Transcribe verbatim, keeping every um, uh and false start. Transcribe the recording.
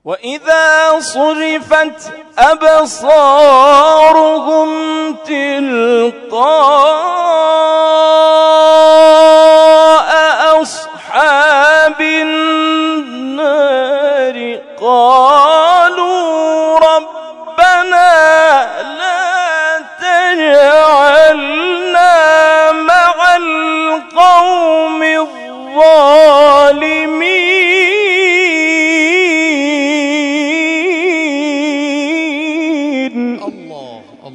وإذا صرفت أبصارهم تلقاء أصحاب النار قالوا ربنا لا تجعلنا مع القوم الظالمين.